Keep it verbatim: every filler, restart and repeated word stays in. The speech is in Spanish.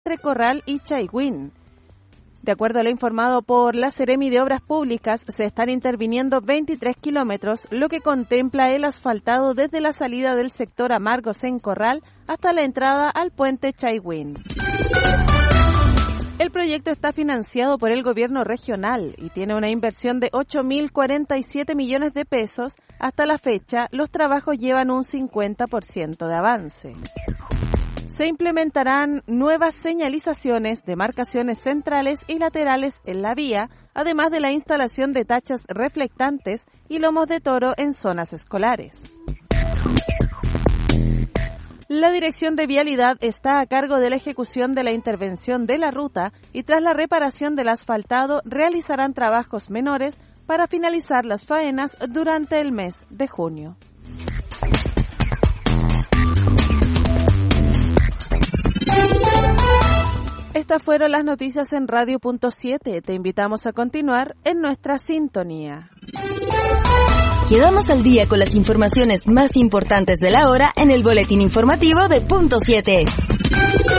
entre Corral y Chaiguín. De acuerdo a lo informado por la Seremi de Obras Públicas, se están interviniendo veintitrés kilómetros, lo que contempla el asfaltado desde la salida del sector Amargos en Corral hasta la entrada al puente Chaiguín. El proyecto está financiado por el gobierno regional y tiene una inversión de ocho mil cuarenta y siete millones de pesos. Hasta la fecha, los trabajos llevan un cincuenta por ciento de avance. Se implementarán nuevas señalizaciones, demarcaciones centrales y laterales en la vía, además de la instalación de tachas reflectantes y lomos de toro en zonas escolares. La Dirección de Vialidad está a cargo de la ejecución de la intervención de la ruta y tras la reparación del asfaltado realizarán trabajos menores para finalizar las faenas durante el mes de junio. Estas fueron las noticias en Radio Punto siete. Te invitamos a continuar en nuestra sintonía. Quedamos al día con las informaciones más importantes de la hora en el boletín informativo de Punto siete.